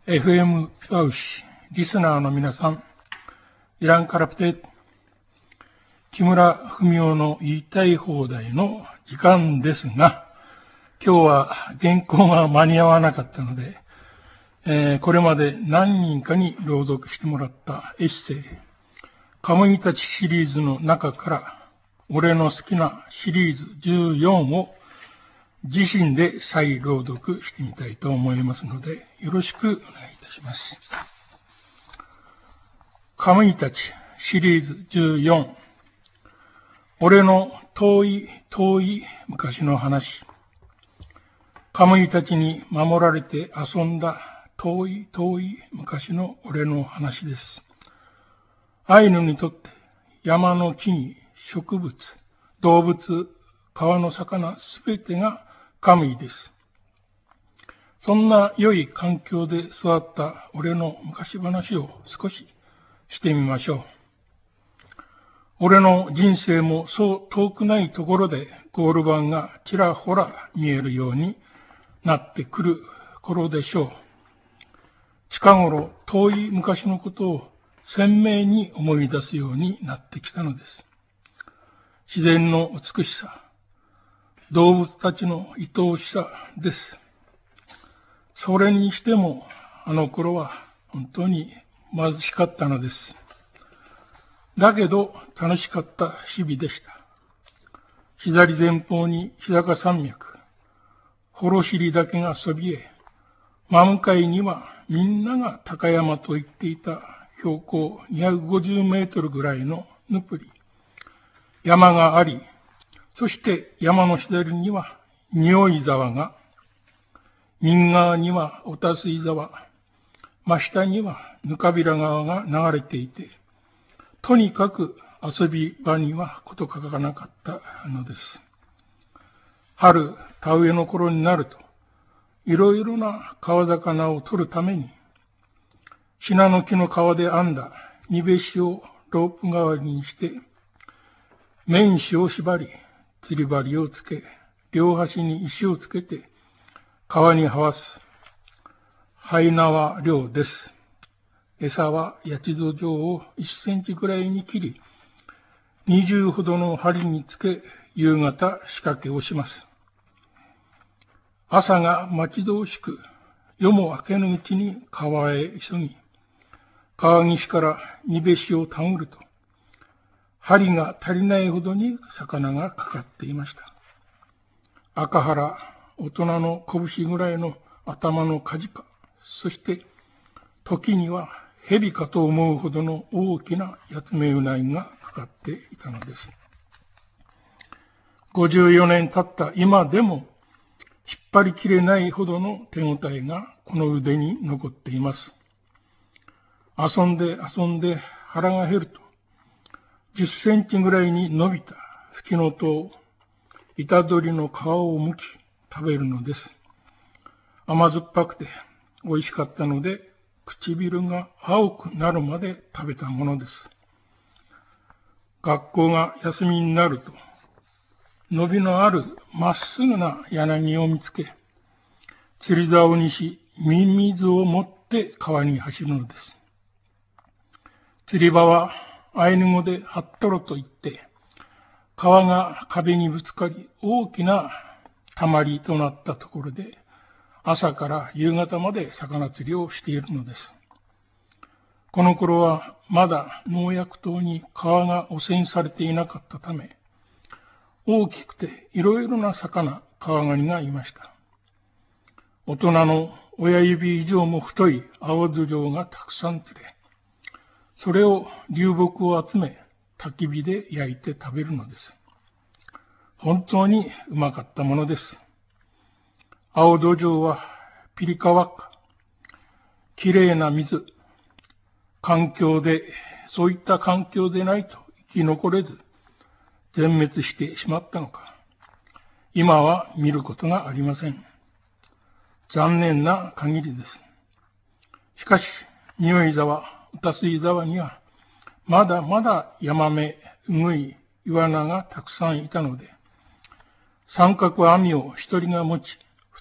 FM 教師、リスナーの皆さん、イランカラプテ、木村文夫の言いたい放題の時間ですが、今日は原稿が間に合わなかったので、これまで何人かに朗読してもらったエッセイ、カムイたちシリーズの中から、俺の好きなシリーズ14を自身で再朗読してみたいと思いますので、よろしくお願いいたします。カムイたちシリーズ14、俺の遠い遠い昔の話。カムイたちに守られて遊んだ遠い遠い昔の俺の話です。アイヌにとって山の木に植物、動物、川の魚すべてがカムイです。そんな良い環境で育った俺の昔話を少ししてみましょう。俺の人生もそう遠くないところでゴール板がちらほら見えるようになってくる頃でしょう。近頃遠い昔のことを鮮明に思い出すようになってきたのです。自然の美しさ、動物たちの愛おしさです。それにしてもあの頃は本当に貧しかったのです。だけど楽しかった日々でした。左前方に日高山脈、幌尻岳がそびえ、真向かいにはみんなが高山と言っていた標高250メートルぐらいのヌプリ、山があり、そして山の左には匂い沢が、右側にはおたすい沢、真下にはぬかびら川が流れていて、とにかく遊び場にはこと書かなかったのです。春、田植えの頃になると、いろいろな川魚を取るために、シナノキの皮で編んだ煮べしをロープ代わりにして、麺糸を縛り、釣り針をつけ、両端に石をつけて、川に這わす。ハイナワ漁です。餌はヤチゾ状を1センチくらいに切り、20ほどの針につけ、夕方仕掛けをします。朝が待ち遠しく、夜も明けぬうちに川へ急ぎ、川岸から煮べしをたぐると、針が足りないほどに魚がかかっていました。赤原、大人の拳ぐらいの頭のカジカ、そして時には蛇かと思うほどの大きなヤツメウナギがかかっていたのです。54年経った今でも引っ張りきれないほどの手応えがこの腕に残っています。遊んで遊んで腹が減ると、10センチぐらいに伸びたフキノトウ、板取りの皮を剥き食べるのです。甘酸っぱくて美味しかったので、唇が青くなるまで食べたものです。学校が休みになると、伸びのあるまっすぐな柳を見つけ、釣り竿にし、ミミズを持って川に走るのです。釣り場はアイヌ語でハットロと言って、川が壁にぶつかり大きなたまりとなったところで、朝から夕方まで魚釣りをしているのです。この頃はまだ農薬等に川が汚染されていなかったため、大きくていろいろな魚、川ガニがいました。大人の親指以上も太い青ドジョウがたくさん釣れ、それを流木を集め、焚き火で焼いて食べるのです。本当にうまかったものです。青ドジョウはピリカワッカ、きれいな水、そういった環境でないと生き残れず、全滅してしまったのか。今は見ることがありません。残念な限りです。しかし、匂い沢、おたすい沢には、まだまだヤマメ、ウグイ、イワナがたくさんいたので、三角網を一人が持ち、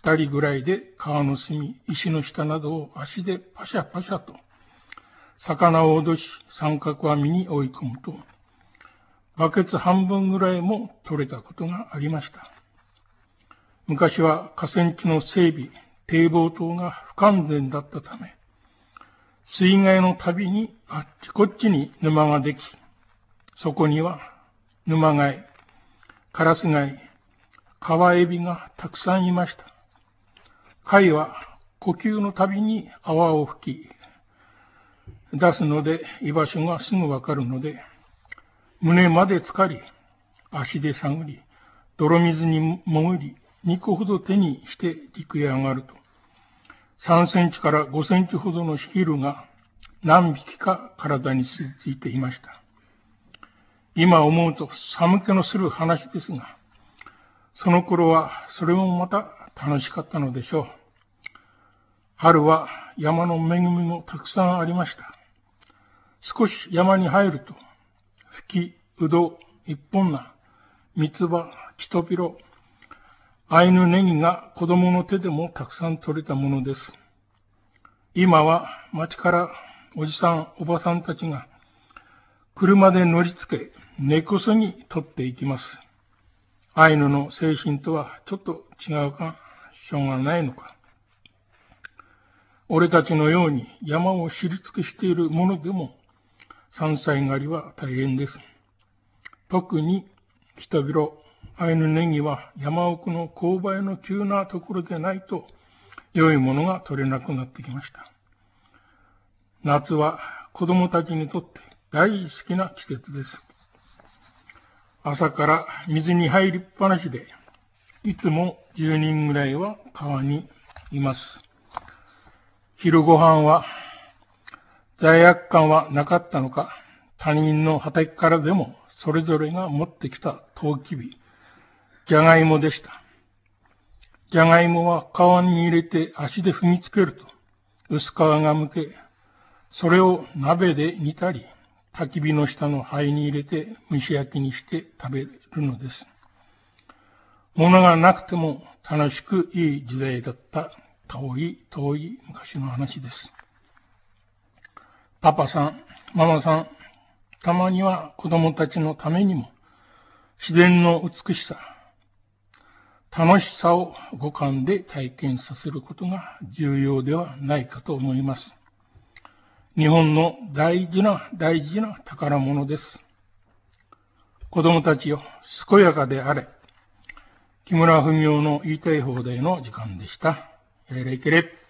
二人ぐらいで川の隅、石の下などを足でパシャパシャと、魚を脅し三角網に追い込むと、バケツ半分ぐらいも取れたことがありました。昔は河川地の整備、堤防等が不完全だったため、水害のたびにあっちこっちに沼ができ、そこには沼貝、カラス貝、カワエビがたくさんいました。貝は呼吸のたびに泡を吹き出すので居場所がすぐわかるので、胸まで浸かり、足で探り、泥水に潜り、2個ほど手にして陸へ上がると、3センチから5センチほどのヒルが何匹か体に吸い付いていました。今思うと寒気のする話ですが、その頃はそれもまた楽しかったのでしょう。春は山の恵みもたくさんありました。少し山に入ると、フキ、ウド、一本菜、三つ葉、キトピロ、アイヌネギが子供の手でもたくさん取れたものです。今は町からおじさん、おばさんたちが車で乗り付け、根こそぎ取っていきます。アイヌの精神とはちょっと違うか、しょうがないのか。俺たちのように山を知り尽くしているものでも、山菜狩りは大変です。特にキトビロ、アイヌネギは山奥の勾配の急なところでないと良いものが取れなくなってきました。夏は子供たちにとって大好きな季節です。朝から水に入りっぱなしで、いつも10人ぐらいは川にいます。昼ご飯は罪悪感はなかったのか、他人の畑からでもそれぞれが持ってきたトウキビ、じゃがいもでした。じゃがいもは川に入れて足で踏みつけると薄皮がむけ、それを鍋で煮たり、焚き火の下の灰に入れて蒸し焼きにして食べるのです。物がなくても楽しくいい時代だった遠い昔の話です。パパさん、ママさん、たまには子供たちのためにも自然の美しさ、楽しさを五感で体験させることが重要ではないかと思います。日本の大事な宝物です。子供たちよ、健やかであれ。木村文夫の言いたい放題の時間でした。レイケレ。